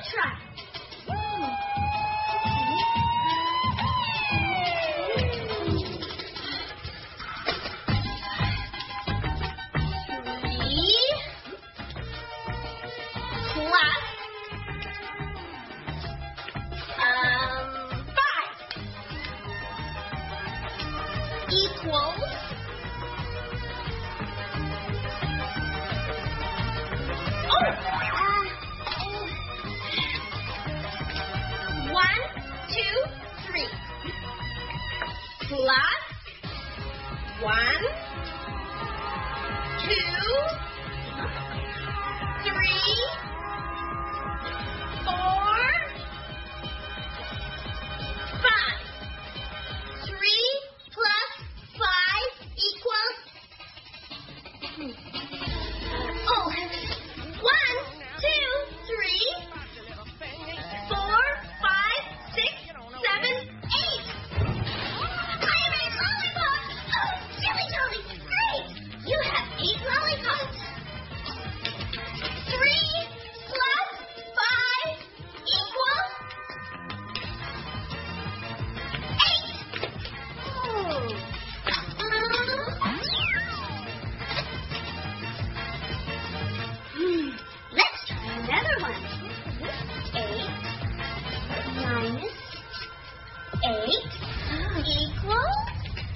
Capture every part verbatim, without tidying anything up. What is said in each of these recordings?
try. Equals oh, uh, one, two, three. Plus one, two, three, four, five. Three plus five equals oh, one, two, three, four, five, six, seven, eight. I have eight lollipops. Oh, silly Jolly, great! You have eight lollipops. Three plus five equals eight. Hmm, let's try another one. Eight minus eight equals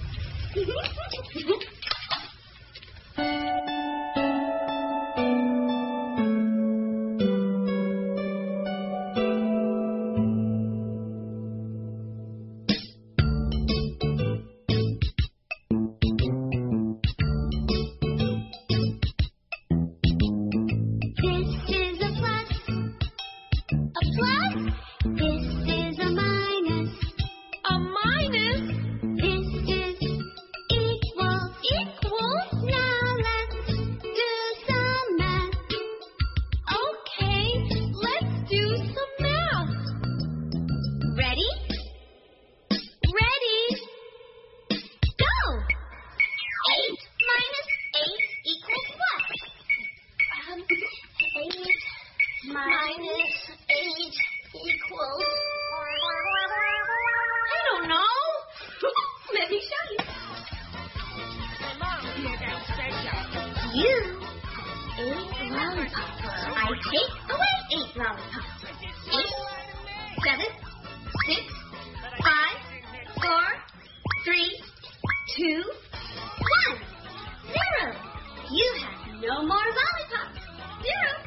minus eight equals... I don't know. Let me show you. You ate lollipops. I take away eight lollipops. Eight, seven, six, five, four, three, two, one. Zero. You have no more lollipops. Zero.